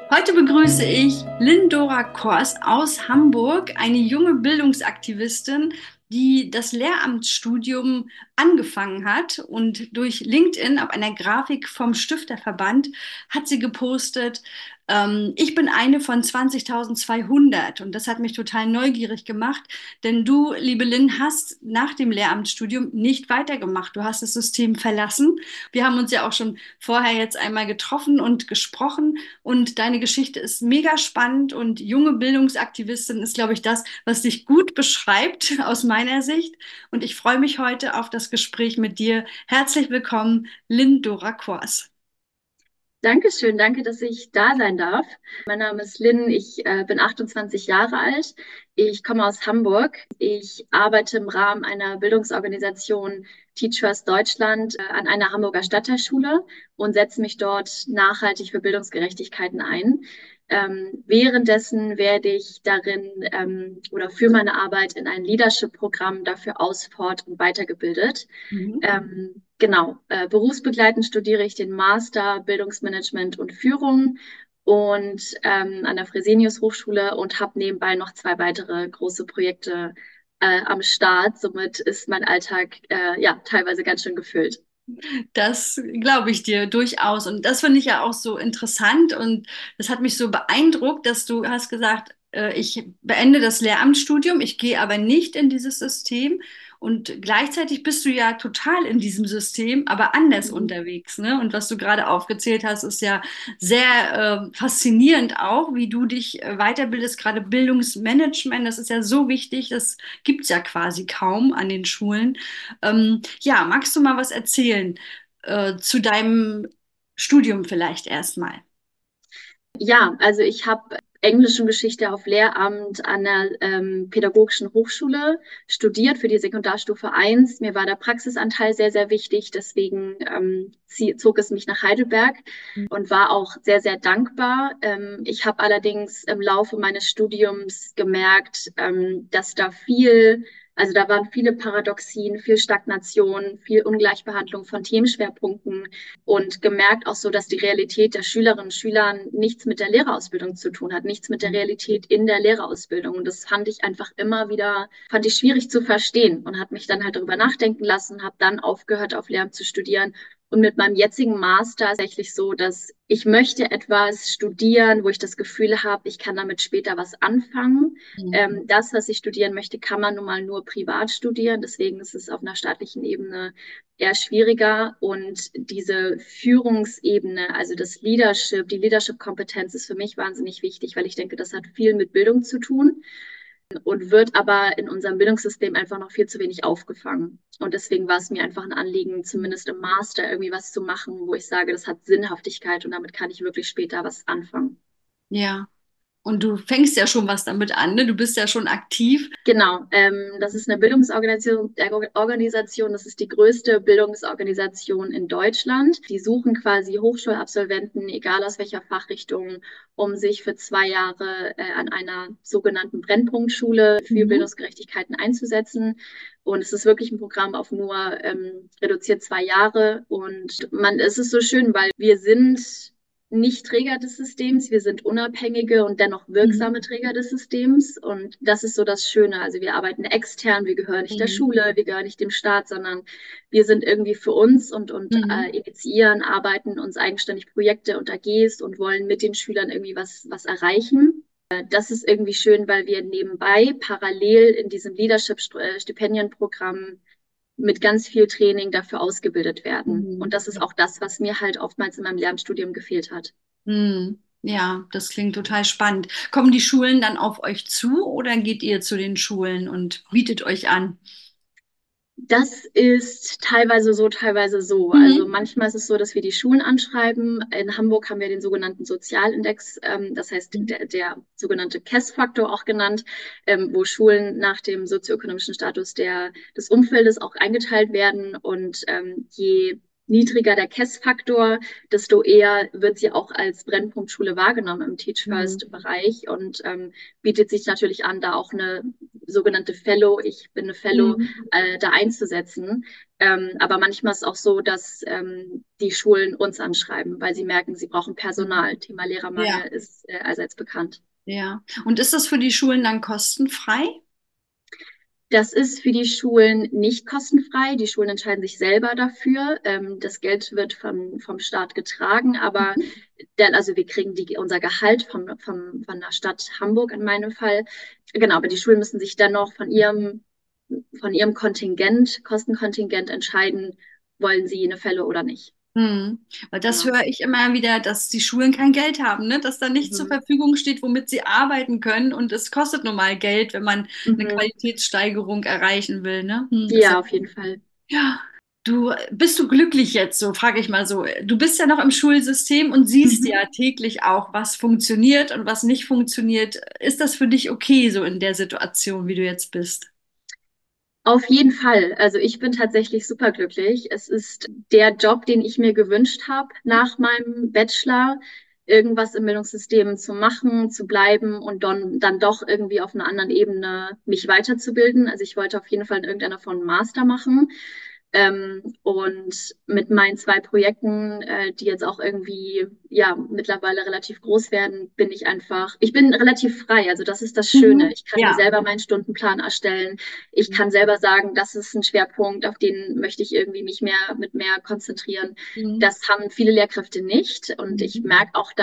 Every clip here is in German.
Heute begrüße ich Lynn-Dora Kors aus Hamburg, eine junge Bildungsaktivistin, die das Lehramtsstudium angefangen hat und durch LinkedIn auf einer Grafik vom Stifterverband hat sie gepostet, ich bin eine von 20.200 und das hat mich total neugierig gemacht, denn du, liebe Lynn, hast nach dem Lehramtsstudium nicht weitergemacht. Du hast das System verlassen. Wir haben uns ja auch schon vorher jetzt einmal getroffen und gesprochen. Und deine Geschichte ist mega spannend und junge Bildungsaktivistin ist, glaube ich, das, was dich gut beschreibt aus meiner Sicht. Und ich freue mich heute auf das Gespräch mit dir. Herzlich willkommen, Lynn Dora Kors. Dankeschön, danke, dass ich da sein darf. Mein Name ist Lynn, ich bin 28 Jahre alt. Ich komme aus Hamburg. Ich arbeite im Rahmen einer Bildungsorganisation Teach First Deutschland an einer Hamburger Stadtteilschule und setze mich dort nachhaltig für Bildungsgerechtigkeiten ein. Währenddessen werde ich darin oder für meine Arbeit in ein Leadership-Programm dafür fort- und weitergebildet. Mhm. Genau, berufsbegleitend studiere ich den Master Bildungsmanagement und Führung und an der Fresenius Hochschule und habe nebenbei noch zwei weitere große Projekte am Start. Somit ist mein Alltag ja teilweise ganz schön gefüllt. Das glaube ich dir durchaus. Und das finde ich ja auch so interessant und das hat mich so beeindruckt, dass du hast gesagt, ich beende das Lehramtsstudium, ich gehe aber nicht in dieses System. Und gleichzeitig bist du ja total in diesem System, aber anders Mhm. unterwegs, ne? Und was du gerade aufgezählt hast, ist ja sehr faszinierend auch, wie du dich weiterbildest, gerade Bildungsmanagement, das ist ja so wichtig, das gibt es ja quasi kaum an den Schulen. Ja, magst du mal was erzählen zu deinem Studium vielleicht erstmal? Ja, also ich habe Englisch und Geschichte auf Lehramt an der Pädagogischen Hochschule studiert für die Sekundarstufe 1. Mir war der Praxisanteil sehr, sehr wichtig, deswegen zog es mich nach Heidelberg und war auch sehr, sehr dankbar. Ich habe allerdings im Laufe meines Studiums gemerkt, dass also da waren viele Paradoxien, viel Stagnation, viel Ungleichbehandlung von Themenschwerpunkten und gemerkt auch so, dass die Realität der Schülerinnen und Schüler nichts mit der Lehrerausbildung zu tun hat, nichts mit der Realität in der Lehrerausbildung. Und das fand ich einfach immer wieder, fand ich schwierig zu verstehen und hat mich dann halt darüber nachdenken lassen, habe dann aufgehört, auf Lehramt zu studieren. Und mit meinem jetzigen Master ist es tatsächlich so, dass ich möchte etwas studieren, wo ich das Gefühl habe, ich kann damit später was anfangen. Mhm. Das, was ich studieren möchte, kann man nun mal nur privat studieren. Deswegen ist es auf einer staatlichen Ebene eher schwieriger. Und diese Führungsebene, also das Leadership, die Leadership-Kompetenz ist für mich wahnsinnig wichtig, weil ich denke, das hat viel mit Bildung zu tun und wird aber in unserem Bildungssystem einfach noch viel zu wenig aufgefangen. Und deswegen war es mir einfach ein Anliegen, zumindest im Master irgendwie was zu machen, wo ich sage, das hat Sinnhaftigkeit und damit kann ich wirklich später was anfangen. Ja, und du fängst ja schon was damit an, ne? Du bist ja schon aktiv. Genau, das ist eine Bildungsorganisation, das ist die größte Bildungsorganisation in Deutschland. Die suchen quasi Hochschulabsolventen, egal aus welcher Fachrichtung, um sich für 2 Jahre an einer sogenannten Brennpunktschule für Mhm. Bildungsgerechtigkeiten einzusetzen. Und es ist wirklich ein Programm auf nur reduziert 2 Jahre. Und es ist so schön, weil wir sind nicht Träger des Systems, wir sind unabhängige und dennoch Mhm. wirksame Träger des Systems. Und das ist so das Schöne. Also wir arbeiten extern, wir gehören nicht der Mhm. Schule, wir gehören nicht dem Staat, sondern wir sind irgendwie für uns und Mhm. initiieren, arbeiten uns eigenständig Projekte und AGs und wollen mit den Schülern irgendwie was erreichen. Das ist irgendwie schön, weil wir nebenbei parallel in diesem Leadership-Stipendienprogramm mit ganz viel Training dafür ausgebildet werden. Und Mhm. das ist auch das, was mir halt oftmals in meinem Lehramtsstudium gefehlt hat. Mhm. Ja, das klingt total spannend. Kommen die Schulen dann auf euch zu oder geht ihr zu den Schulen und bietet euch an? Das ist teilweise so, teilweise so. Also Mhm. manchmal ist es so, dass wir die Schulen anschreiben. In Hamburg haben wir den sogenannten Sozialindex, das heißt Mhm. der sogenannte KESS-Faktor auch genannt, wo Schulen nach dem sozioökonomischen Status des Umfeldes auch eingeteilt werden. Und je niedriger der KESS-Faktor, desto eher wird sie auch als Brennpunktschule wahrgenommen im Teach Mhm. First-Bereich und bietet sich natürlich an, da auch eine sogenannte Fellow, ich bin eine Fellow, Mhm. da einzusetzen. Aber manchmal ist es auch so, dass die Schulen uns anschreiben, weil sie merken, sie brauchen Mhm. Personal. Thema Lehrermangel Ja, ist allseits bekannt. ja. Und ist das für die Schulen dann kostenfrei? Das ist für die Schulen nicht kostenfrei. Die Schulen entscheiden sich selber dafür. Das Geld wird vom Staat getragen, aber dann, also wir kriegen unser Gehalt von der Stadt Hamburg in meinem Fall. Genau, aber die Schulen müssen sich dennoch von ihrem Kontingent, Kostenkontingent entscheiden, wollen sie eine Fälle oder nicht. Hm. Weil das Genau. höre ich immer wieder, dass die Schulen kein Geld haben, ne? Dass da nichts zur Mhm. Verfügung steht, womit sie arbeiten können. Und es kostet nun mal Geld, wenn man eine Mhm. Qualitätssteigerung erreichen will, ne? Ja, auf jeden Fall. Ja. Bist du glücklich jetzt, so frage ich mal so. Du bist ja noch im Schulsystem und siehst ja Mhm. täglich auch, was funktioniert und was nicht funktioniert. Ist das für dich okay, so in der Situation, wie du jetzt bist? Auf jeden Fall. Also ich bin tatsächlich superglücklich. Es ist der Job, den ich mir gewünscht habe nach meinem Bachelor, irgendwas im Bildungssystem zu machen, zu bleiben und dann doch irgendwie auf einer anderen Ebene mich weiterzubilden. Also ich wollte auf jeden Fall in irgendeiner Form einen Master machen. Und mit meinen zwei Projekten, die jetzt auch irgendwie ja mittlerweile relativ groß werden, ich bin relativ frei. Also das ist das Schöne. Mhm. Ich kann mir Ja. selber meinen Stundenplan erstellen. Ich kann selber sagen, das ist ein Schwerpunkt, auf den möchte ich irgendwie mich mit mehr konzentrieren. Mhm. Das haben viele Lehrkräfte nicht. Und ich Mhm. merke auch,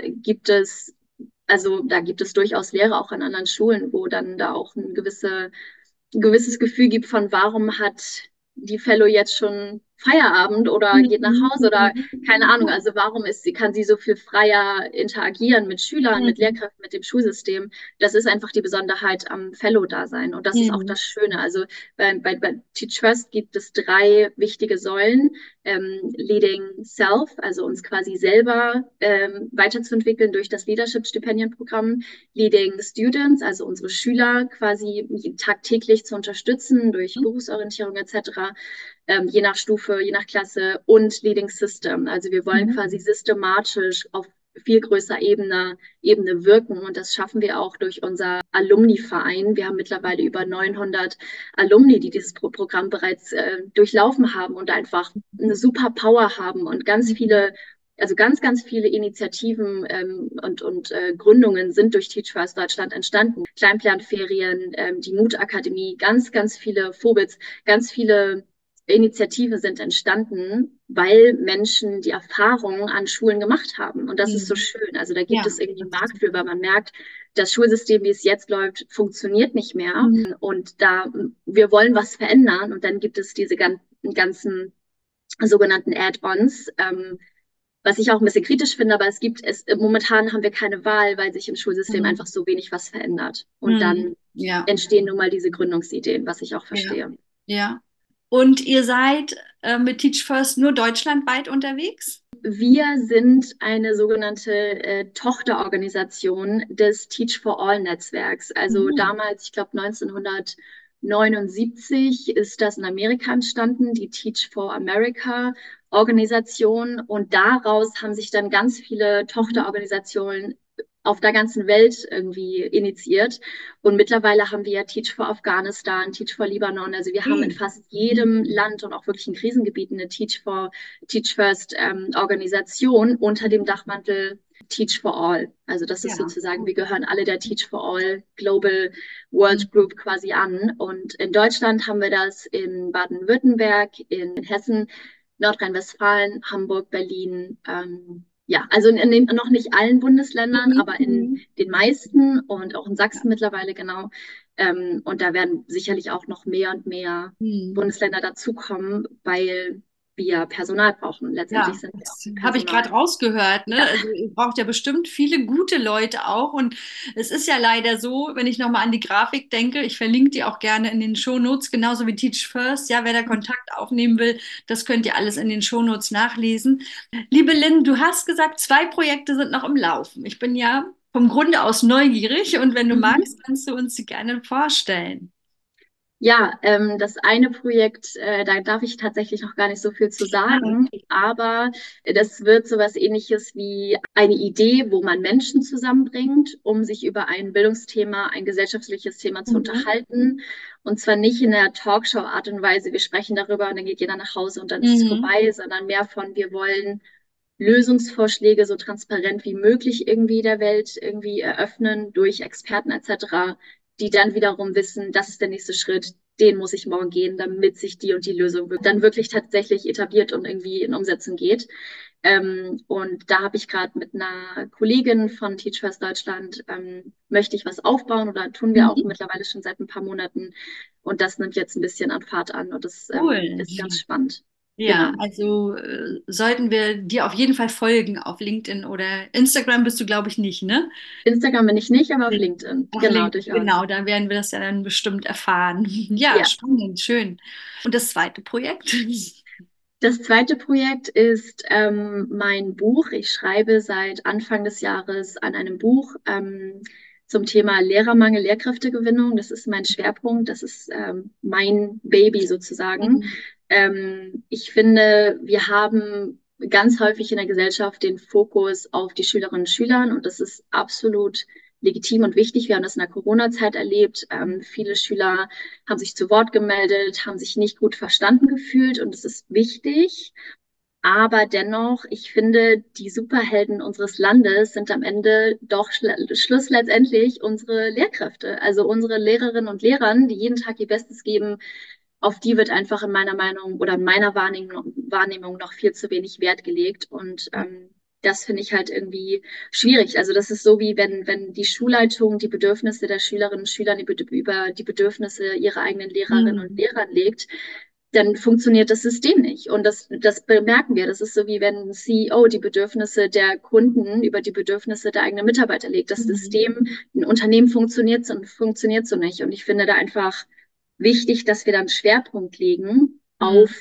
da gibt es durchaus Lehrer auch an anderen Schulen, wo dann da auch ein gewisses Gefühl gibt von, warum hat die Fellow jetzt schon Feierabend oder geht nach Mhm. Hause oder Mhm. keine Ahnung. Also kann sie so viel freier interagieren mit Schülern, mit Mhm. Lehrkräften, mit dem Schulsystem. Das ist einfach die Besonderheit am Fellow-Dasein. Und das ist auch Mhm. das Schöne. Also bei Teach First gibt es drei wichtige Säulen. Leading Self, also uns quasi selber weiterzuentwickeln durch das Leadership-Stipendienprogramm. Leading Students, also unsere Schüler quasi tagtäglich zu unterstützen durch Berufsorientierung etc., je nach Stufe, je nach Klasse und Leading System. Also wir wollen Mhm. quasi systematisch auf viel größer Ebene wirken und das schaffen wir auch durch unser Alumni-Verein. Wir haben mittlerweile über 900 Alumni, die dieses Programm bereits durchlaufen haben und einfach eine super Power haben und Mhm. ganz viele Initiativen und Gründungen sind durch Teach First Deutschland entstanden. Kleinplanferien, die Mutakademie, ganz viele Vorbilds, ganz viele Initiativen sind entstanden, weil Menschen die Erfahrungen an Schulen gemacht haben. Und das ist so Mhm. schön. Also da gibt Ja, es irgendwie einen das ist Markt für, weil super. man merkt, das Schulsystem, wie es jetzt läuft, funktioniert nicht mehr. Mhm. Und wir wollen was verändern. Und dann gibt es diese ganzen sogenannten Add-ons, was ich auch ein bisschen kritisch finde, aber momentan haben wir keine Wahl, weil sich im Schulsystem Mhm. einfach so wenig was verändert. Und Mhm. dann Ja, entstehen nun mal diese Gründungsideen, was ich auch ja, verstehe. ja. Und ihr seid mit Teach First nur deutschlandweit unterwegs? Wir sind eine sogenannte Tochterorganisation des Teach for All Netzwerks. Also Mhm. damals, ich glaube 1979 ist das in Amerika entstanden, die Teach for America Organisation. Und daraus haben sich dann ganz viele Mhm. Tochterorganisationen auf der ganzen Welt irgendwie initiiert. Und mittlerweile haben wir ja Teach for Afghanistan, Teach for Libanon. Also wir haben in Okay. fast Mhm. jedem Land und auch wirklich in Krisengebieten eine Teach First Organisation unter dem Mhm. Dachmantel Teach for All. Also das ist Ja, sozusagen, wir cool. gehören alle der Teach for All Global World Mhm. Group quasi an. Und in Deutschland haben wir das in Baden-Württemberg, in Hessen, Nordrhein-Westfalen, Hamburg, Berlin. Ja, also in den noch nicht allen Bundesländern, Mhm. aber in Mhm. den meisten und auch in Ja. Sachsen mittlerweile genau. Und da werden sicherlich auch noch mehr und mehr Mhm. Bundesländer dazukommen, weil wir Personal brauchen. Letztendlich Ja, sind wir auch das habe ich gerade Personal. rausgehört, ne? Ja. Also ihr braucht ja bestimmt viele gute Leute auch. Und es ist ja leider so, wenn ich nochmal an die Grafik denke, ich verlinke die auch gerne in den Shownotes, genauso wie Teach First. Ja, wer da Kontakt aufnehmen will, das könnt ihr alles in den Shownotes nachlesen. Liebe Lynn, du hast gesagt, zwei Projekte sind noch im Laufen. Ich bin ja vom Grunde aus neugierig und wenn du Mhm. magst, kannst du uns die gerne vorstellen. Ja, das eine Projekt, da darf ich tatsächlich noch gar nicht so viel zu Ah, sagen, okay. aber das wird sowas Ähnliches wie eine Idee, wo man Menschen zusammenbringt, um sich über ein Bildungsthema, ein gesellschaftliches Thema zu Mhm. unterhalten. Und zwar nicht in der Talkshow-Art und Weise, wir sprechen darüber und dann geht jeder nach Hause und dann ist es Mhm. vorbei, sondern mehr von, wir wollen Lösungsvorschläge so transparent wie möglich irgendwie der Welt irgendwie eröffnen durch Experten etc., die dann wiederum wissen, das ist der nächste Schritt, den muss ich morgen gehen, damit sich die und die Lösung dann wirklich tatsächlich etabliert und irgendwie in Umsetzung geht. Und da habe ich gerade mit einer Kollegin von Teach First Deutschland, möchte ich was aufbauen oder tun wir auch Mhm. mittlerweile schon seit ein paar Monaten. Und das nimmt jetzt ein bisschen an Fahrt an und das Cool. ist ganz spannend. Ja, Genau. also sollten wir dir auf jeden Fall folgen auf LinkedIn oder Instagram bist du, glaube ich, nicht, ne? Instagram bin ich nicht, aber auf Nee. LinkedIn. Auf Genau, LinkedIn, durchaus. genau, da werden wir das ja dann bestimmt erfahren. Ja, Ja. spannend, schön. Und das zweite Projekt? Das zweite Projekt ist mein Buch. Ich schreibe seit Anfang des Jahres an einem Buch zum Thema Lehrermangel, Lehrkräftegewinnung. Das ist mein Schwerpunkt. Das ist mein Baby sozusagen. Mhm. Ich finde, wir haben ganz häufig in der Gesellschaft den Fokus auf die Schülerinnen und Schülern und das ist absolut legitim und wichtig. Wir haben das in der Corona-Zeit erlebt. Viele Schüler haben sich zu Wort gemeldet, haben sich nicht gut verstanden gefühlt und es ist wichtig. Aber dennoch, ich finde, die Superhelden unseres Landes sind am Ende doch Schluss letztendlich unsere Lehrkräfte, also unsere Lehrerinnen und Lehrer, die jeden Tag ihr Bestes geben. Auf die wird einfach in meiner Meinung oder in meiner Wahrnehmung noch viel zu wenig Wert gelegt. Und das finde ich halt irgendwie schwierig. Also das ist so wie wenn die Schulleitung die Bedürfnisse der Schülerinnen und Schüler über die Bedürfnisse ihrer eigenen Lehrerinnen und Mhm. Lehrer legt, dann funktioniert das System nicht. Und das bemerken wir. Das ist so wie wenn ein CEO die Bedürfnisse der Kunden über die Bedürfnisse der eigenen Mitarbeiter legt. Das Mhm. System, ein Unternehmen funktioniert so nicht. Und ich finde da einfach wichtig, dass wir dann Schwerpunkt legen Mhm.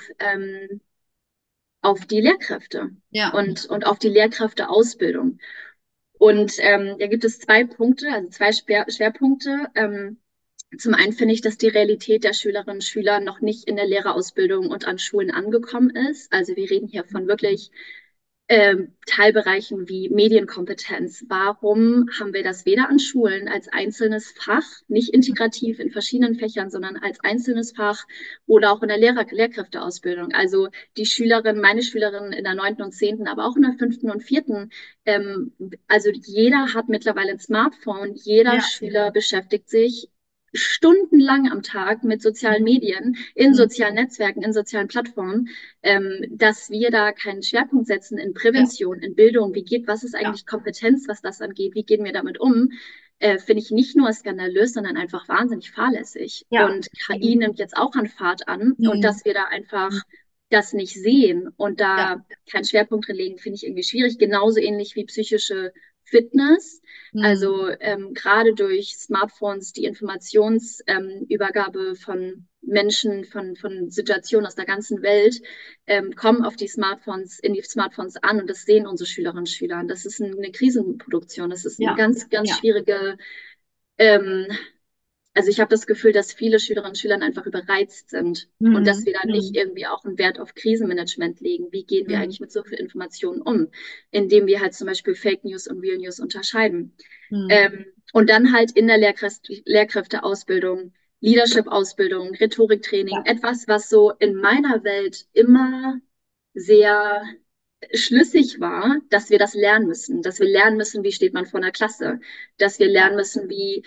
auf die Lehrkräfte Ja. und auf die Lehrkräfteausbildung. Und da gibt es zwei Punkte, also zwei Schwerpunkte. Zum einen finde ich, dass die Realität der Schülerinnen und Schüler noch nicht in der Lehrerausbildung und an Schulen angekommen ist. Also wir reden hier von wirklich Teilbereichen wie Medienkompetenz. Warum haben wir das weder an Schulen als einzelnes Fach, nicht integrativ in verschiedenen Fächern, sondern als einzelnes Fach oder auch in der Lehrkräfteausbildung? Also die Schülerinnen, meine Schülerinnen in der 9. und 10., aber auch in der 5. und 4., also jeder hat mittlerweile ein Smartphone, jeder Ja. Schüler beschäftigt sich stundenlang am Tag mit sozialen Medien, in Mhm. sozialen Netzwerken, in sozialen Plattformen, dass wir da keinen Schwerpunkt setzen in Ja. Prävention, in Bildung, was ist Ja. eigentlich Kompetenz, was das angeht, wie gehen wir damit um, finde ich nicht nur skandalös, sondern einfach wahnsinnig fahrlässig. Ja. Und KI Absolut. nimmt jetzt auch an Fahrt an und Mhm. dass wir da einfach das nicht sehen und Ja. da keinen Schwerpunkt drin legen, finde ich irgendwie schwierig. Genauso ähnlich wie psychische Fitness. Mhm. Also gerade durch Smartphones die Informationsübergabe von Menschen, von Situationen aus der ganzen Welt, kommen auf die Smartphones, in die Smartphones an und das sehen unsere Schülerinnen und Schüler. Das ist eine Krisenproduktion. Das ist eine Ja. ganz, ganz Ja. schwierige, ähm, also ich habe das Gefühl, dass viele Schülerinnen und Schüler einfach überreizt sind und dass Mhm. wir da nicht Mhm. irgendwie auch einen Wert auf Krisenmanagement legen. Wie gehen wir Mhm. eigentlich mit so viel Informationen um, indem wir halt zum Beispiel Fake News und Real News unterscheiden. Mhm. Und dann halt in der Lehrkräfteausbildung, Leadership-Ausbildung, Rhetoriktraining, Ja. etwas, was so in meiner Welt immer sehr schlüssig war, dass wir das lernen müssen, dass wir lernen müssen, wie steht man vor einer Klasse, dass wir lernen Ja. müssen,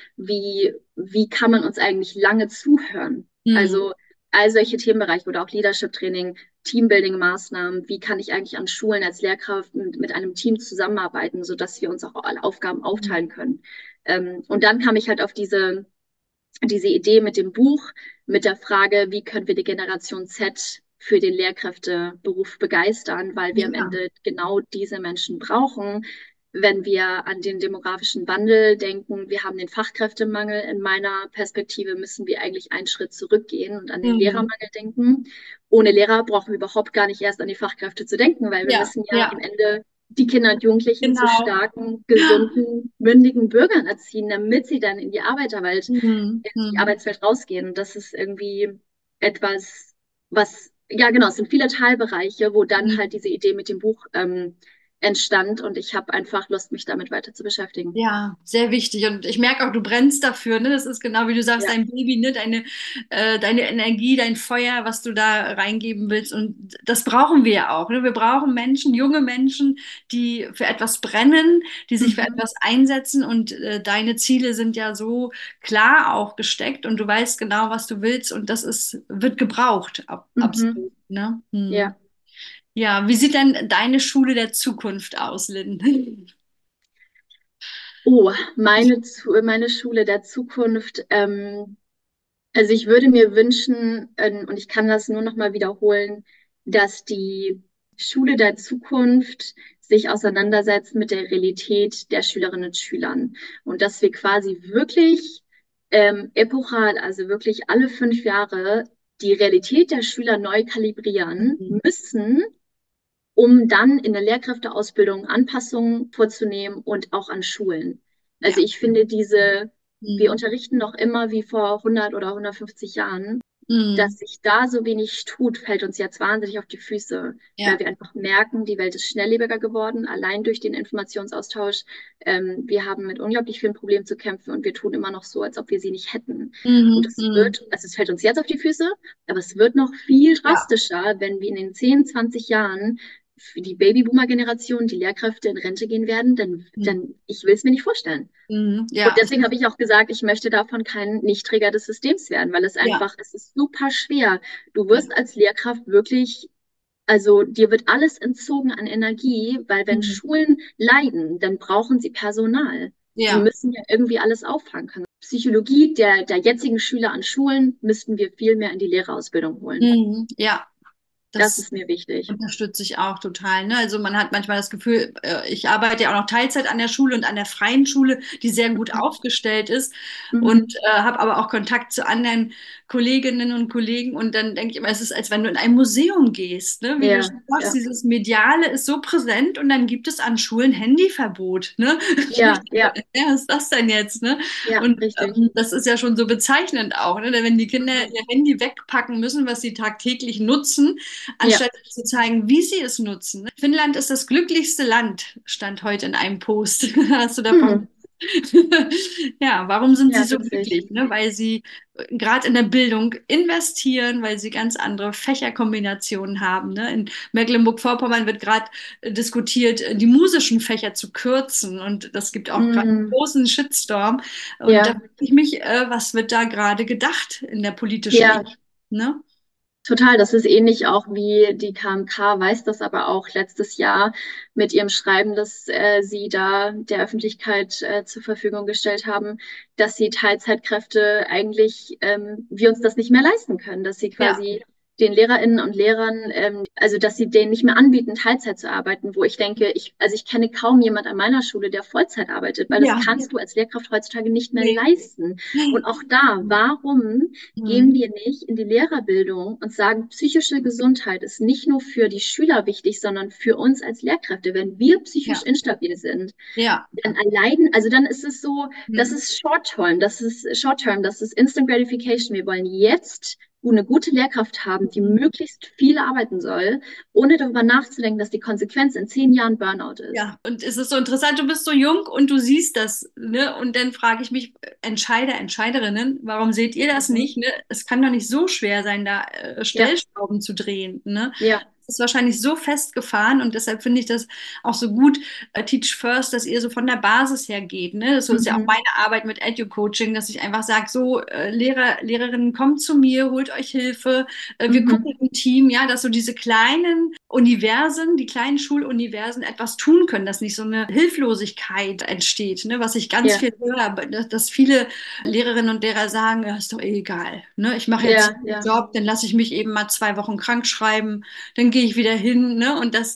wie kann man uns eigentlich lange zuhören. Mhm. Also all solche Themenbereiche oder auch Leadership-Training, Teambuilding-Maßnahmen, wie kann ich eigentlich an Schulen als Lehrkraft mit einem Team zusammenarbeiten, sodass wir uns auch alle Aufgaben Mhm. aufteilen können. Und dann kam ich halt auf diese Idee mit dem Buch, mit der Frage, wie können wir die Generation Z für den Lehrkräfteberuf begeistern, weil wir am Ja. Ende genau diese Menschen brauchen. Wenn wir an den demografischen Wandel denken, wir haben den Fachkräftemangel. In meiner Perspektive müssen wir eigentlich einen Schritt zurückgehen und an den Mhm. Lehrermangel denken. Ohne Lehrer brauchen wir überhaupt gar nicht erst an die Fachkräfte zu denken, weil wir Ja. müssen ja Ja. am Ende die Kinder und Jugendlichen zu Genau. starken, gesunden, mündigen Bürgern erziehen, damit sie dann in die Arbeiterwelt, Mhm. in die Mhm. Arbeitswelt rausgehen. Und das ist irgendwie etwas, was, ja genau, es sind viele Teilbereiche, wo dann halt Mhm. diese Idee mit dem Buch entstand und ich habe einfach Lust, mich damit weiter zu beschäftigen. Ja, sehr wichtig. Und ich merke auch, du brennst dafür, ne? Das ist genau wie du sagst, Ja. dein Baby, ne? Deine Energie, dein Feuer, was du da reingeben willst. Und das brauchen wir ja auch, ne? Wir brauchen Menschen, junge Menschen, die für etwas brennen, die sich für Mhm. etwas einsetzen. Und deine Ziele sind ja so klar auch gesteckt und du weißt genau, was du willst. Und wird gebraucht, Mhm. absolut, ne? Hm. Ja. Ja, wie sieht denn deine Schule der Zukunft aus, Lynn? Oh, meine Schule der Zukunft. Also ich würde mir wünschen, und ich kann das nur noch mal wiederholen, dass die Schule der Zukunft sich auseinandersetzt mit der Realität der Schülerinnen und Schülern und dass wir quasi wirklich epochal, also wirklich alle 5 Jahre, die Realität der Schüler neu kalibrieren Mhm. müssen, um dann in der Lehrkräfteausbildung Anpassungen vorzunehmen und auch an Schulen. Also Ja. ich finde wir Mhm. unterrichten noch immer wie vor 100 oder 150 Jahren, Mhm. dass sich da so wenig tut, fällt uns jetzt wahnsinnig auf die Füße, weil Ja. wir einfach merken, die Welt ist schnelllebiger geworden, allein durch den Informationsaustausch. Wir haben mit unglaublich vielen Problemen zu kämpfen und wir tun immer noch so, als ob wir sie nicht hätten. Und Mhm. Mhm. also es fällt uns jetzt auf die Füße, aber es wird noch viel Ja. drastischer, wenn wir in den 10, 20 Jahren für die Babyboomer-Generation, die Lehrkräfte in Rente gehen werden, Mhm. ich will es mir nicht vorstellen. Und Ja. deswegen habe ich auch gesagt, ich möchte davon kein Nichtträger des Systems werden, weil Ja. es ist super schwer. Du Ja. wirst als Lehrkraft wirklich, also dir wird alles entzogen an Energie, weil wenn Mhm. Schulen leiden, dann brauchen sie Personal. Sie Ja. müssen ja irgendwie alles auffangen können. Psychologie der jetzigen Schüler an Schulen müssten wir viel mehr in die Lehrerausbildung holen. Mhm. Ja. Das Das ist mir wichtig. unterstütze ich auch total. Ne? Also man hat manchmal das Gefühl, ich arbeite ja auch noch Teilzeit an der Schule und an der freien Schule, die sehr gut aufgestellt ist und Mhm. habe aber auch Kontakt zu anderen Kolleginnen und Kollegen und dann denke ich immer, es ist, als wenn du in ein Museum gehst, ne? Wie du Ja, schon sagst, ja, dieses Mediale ist so präsent und dann gibt es an Schulen Handyverbot, ne? ja, ja, Ja, was ist das denn jetzt, ne? ja, Und richtig. das ist ja schon so bezeichnend auch, ne? Wenn die Kinder Mhm. ihr Handy wegpacken müssen, was sie tagtäglich nutzen, Ja. anstatt zu zeigen, wie sie es nutzen. Ne? Finnland ist das glücklichste Land, stand heute in einem Post. Hast du davon? Hm. Ja, warum sind sie Ja, so witzig. glücklich? Ne? Weil sie gerade in der Bildung investieren, weil sie ganz andere Fächerkombinationen haben. Ne? In Mecklenburg-Vorpommern wird gerade diskutiert, die musischen Fächer zu kürzen. Und das gibt auch gerade einen Mhm. großen Shitstorm. Und da Ja, frage ich mich, was wird da gerade gedacht in der politischen ja, Ebene? Ne? total. Das ist ähnlich auch wie die KMK weiß das aber auch letztes Jahr mit ihrem Schreiben, das sie da der Öffentlichkeit zur Verfügung gestellt haben, dass sie Teilzeitkräfte eigentlich, wir uns das nicht mehr leisten können, dass sie Ja. quasi den Lehrerinnen und Lehrern, also dass sie denen nicht mehr anbieten, Teilzeit zu arbeiten, wo ich denke, also ich kenne kaum jemand an meiner Schule, der Vollzeit arbeitet, weil das Ja. kannst du als Lehrkraft heutzutage nicht mehr Nee. leisten. Und auch da, warum gehen Mhm. wir nicht in die Lehrerbildung und sagen, psychische Gesundheit ist nicht nur für die Schüler wichtig, sondern für uns als Lehrkräfte. Wenn wir psychisch Ja. instabil sind, Ja. dann allein, also dann ist es so, das Mhm. ist Short-Term, das ist Instant Gratification. Wir wollen jetzt eine gute Lehrkraft haben, die Mhm. möglichst viel arbeiten soll, ohne darüber nachzudenken, dass die Konsequenz in 10 Jahren Burnout ist. Ja, und es ist so interessant, du bist so jung und du siehst das, ne? Und dann frage ich mich, Entscheider, Entscheiderinnen, warum seht ihr das Mhm. nicht, ne? Es kann doch nicht so schwer sein, da Ja, Stellschrauben zu drehen, ne? ja. Es ist wahrscheinlich so festgefahren und deshalb finde ich das auch so gut, Teach First, dass ihr so von der Basis her geht, ne? So ist ja auch Mhm. meine Arbeit mit Edu-Coaching, dass ich einfach sage, so Lehrer, Lehrerinnen, kommt zu mir, holt euch Hilfe, wir Mhm. gucken im Team, ja, dass so diese kleinen Universen, die kleinen Schuluniversen etwas tun können, dass nicht so eine Hilflosigkeit entsteht, ne? Was ich ganz Ja, viel höre, dass viele Lehrerinnen und Lehrer sagen, ja, ist doch eh egal, ne? Ich mache jetzt ja, einen ja, Job, dann lasse ich mich eben mal 2 Wochen krank schreiben, dann gehe ich wieder hin, ne? Und das ja.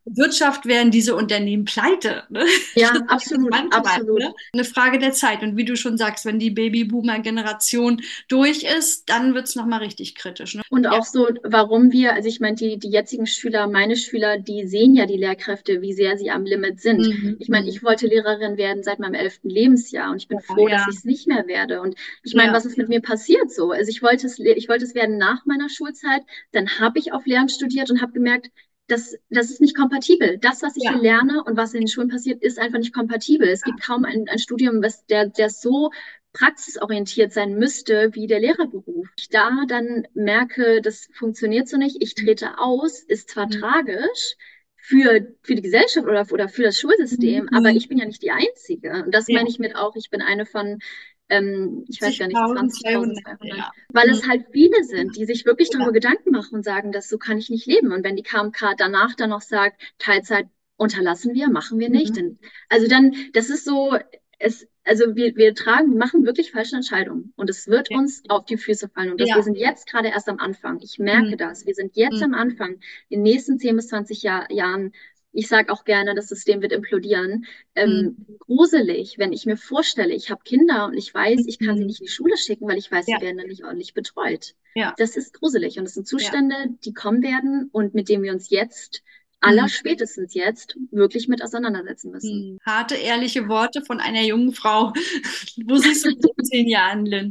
Wirtschaft wären diese Unternehmen pleite. Ne? Ja, Das ist absolut, manchmal, absolut. ne? Eine Frage der Zeit. Und wie du schon sagst, wenn die Babyboomer-Generation durch ist, dann wird es nochmal richtig kritisch. Ne? Und Ja. auch so, warum wir, also ich meine, die jetzigen Schüler, meine Schüler, die sehen ja die Lehrkräfte, wie sehr sie am Limit sind. Mhm. Ich meine, Mhm. ich wollte Lehrerin werden seit meinem 11. Lebensjahr und ich bin froh, dass Ja, ich es nicht mehr werde. Und ich meine, ja, was ist mit mir passiert so? Also ich wollte es werden nach meiner Schulzeit, dann habe ich auf Lehramt studiert und habe gemerkt, das ist nicht kompatibel. Das, was ich hier ja. lerne und was in den Schulen passiert, ist einfach nicht kompatibel. Es gibt kaum ein Studium, der so praxisorientiert sein müsste wie der Lehrerberuf. Ich da dann merke, das funktioniert so nicht, ich trete aus, ist zwar Mhm. tragisch für die Gesellschaft oder für das Schulsystem, aber Mhm. ich bin ja nicht die Einzige. Und das Ja, meine ich mit auch, ich bin eine von, ich weiß gar nicht, 70.200, 20.200, ja. weil Mhm. es halt viele sind, die sich wirklich Ja. darüber Gedanken machen und sagen, das so kann ich nicht leben. Und wenn die KMK danach dann noch sagt, Teilzeit unterlassen wir, machen wir nicht, Mhm. dann, also dann, das ist so, also wir machen wirklich falsche Entscheidungen und es wird Ja. uns auf die Füße fallen. Und wir Ja. sind jetzt gerade erst am Anfang. Ich merke Mhm. das. Wir sind jetzt Mhm. am Anfang. In den nächsten 10 bis 20 Jahren, ich sage auch gerne, das System wird implodieren. Mhm. Gruselig, wenn ich mir vorstelle, ich habe Kinder und ich weiß, ich kann sie Mhm. nicht in die Schule schicken, weil ich weiß, Ja, sie werden dann nicht ordentlich betreut. ja, Das ist gruselig und das sind ja. Zustände, die kommen werden und mit denen wir uns jetzt, Mhm. allerspätestens jetzt, wirklich mit auseinandersetzen müssen. Mhm. Harte, ehrliche Worte von einer jungen Frau. Wo siehst du dich in 10 Jahren, Lynn?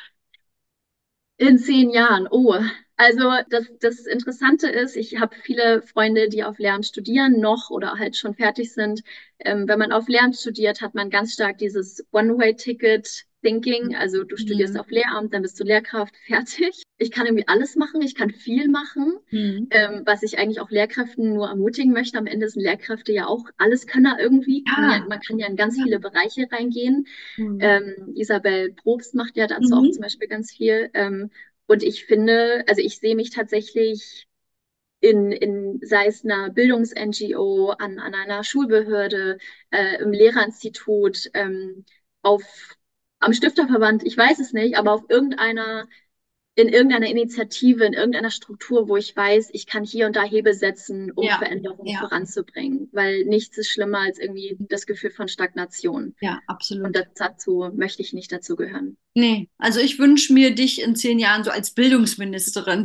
In 10 Jahren, oh. Also das Interessante ist, ich habe viele Freunde, die auf Lehramt studieren noch oder halt schon fertig sind. Wenn man auf Lehramt studiert, hat man ganz stark dieses One-Way-Ticket-Thinking. Also du studierst Mhm. auf Lehramt, dann bist du Lehrkraft, fertig. Ich kann irgendwie alles machen, ich kann viel machen, Mhm. was ich eigentlich auch Lehrkräften nur ermutigen möchte. Am Ende sind Lehrkräfte ja auch Alleskönner irgendwie. Ja. Man kann ja in ganz Ja. viele Bereiche reingehen. Mhm. Isabel Probst macht ja dazu auch zum Mhm. Beispiel ganz viel. Und ich finde, also ich sehe mich tatsächlich sei es einer Bildungs-NGO, an einer Schulbehörde, im Lehrerinstitut, auf, am Stifterverband, ich weiß es nicht, aber in irgendeiner Initiative, in irgendeiner Struktur, wo ich weiß, ich kann hier und da Hebel setzen, um Ja, Veränderungen ja, voranzubringen, weil nichts ist schlimmer als irgendwie das Gefühl von Stagnation. ja, Und absolut. dazu möchte ich nicht dazugehören. Nee, also ich wünsche mir dich in 10 Jahren so als Bildungsministerin.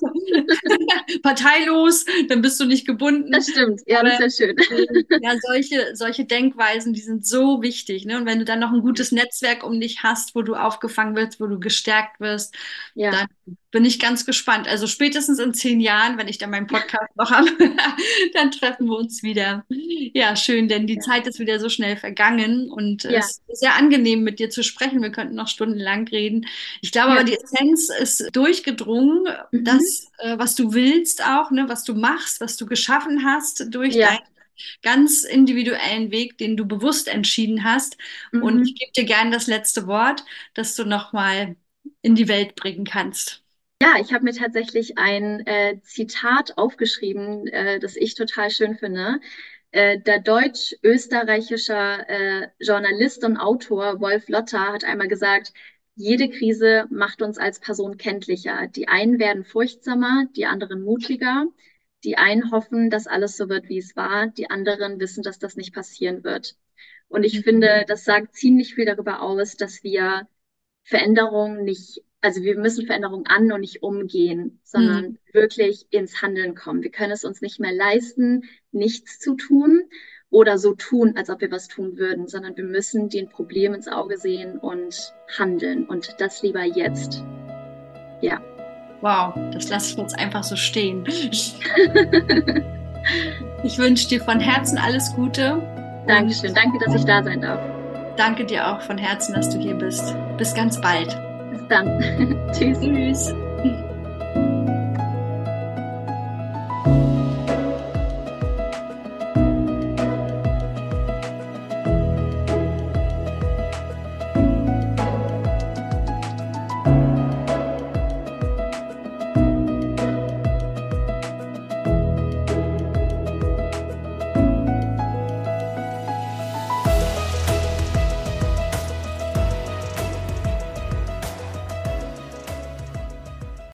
Parteilos, dann bist du nicht gebunden. Das stimmt, ja, Aber das wäre schön. ja, solche Denkweisen, die sind so wichtig, ne? Und wenn du dann noch ein gutes Netzwerk um dich hast, wo du aufgefangen wirst, wo du gestärkt wirst, Ja, dann bin ich ganz gespannt. Also spätestens in 10 Jahren, wenn ich dann meinen Podcast noch habe, dann treffen wir uns wieder. Ja, schön, denn die ja, Zeit ist wieder so schnell vergangen und ja, es ist sehr angenehm, mit dir zu sprechen. Wir könnten noch stundenlang reden. Ich glaube aber, ja. die Essenz ist durchgedrungen, Mhm. das, was du willst auch, ne, was du machst, was du geschaffen hast durch dein Ja, ganz individuellen Weg, den du bewusst entschieden hast. Und ich mhm. gebe dir gerne das letzte Wort, das du nochmal in die Welt bringen kannst. Ja, ich habe mir tatsächlich ein Zitat aufgeschrieben, das ich total schön finde. Der deutsch-österreichischer Journalist und Autor Wolf Lotter hat einmal gesagt, jede Krise macht uns als Person kenntlicher. Die einen werden furchtsamer, die anderen mutiger. Die einen hoffen, dass alles so wird, wie es war. Die anderen wissen, dass das nicht passieren wird. Und ich Mhm. finde, das sagt ziemlich viel darüber aus, dass wir Veränderungen nicht, also wir müssen Veränderungen an und nicht umgehen, Mhm. sondern wirklich ins Handeln kommen. Wir können es uns nicht mehr leisten, nichts zu tun oder so tun, als ob wir was tun würden, sondern wir müssen den Problem ins Auge sehen und handeln und das lieber jetzt. Ja. Wow, das lasse ich jetzt einfach so stehen. Ich wünsche dir von Herzen alles Gute und Dankeschön. Danke, dass ich da sein darf. danke dir auch von Herzen, dass du hier bist. Bis ganz bald. Bis dann. Tschüss. Tschüss.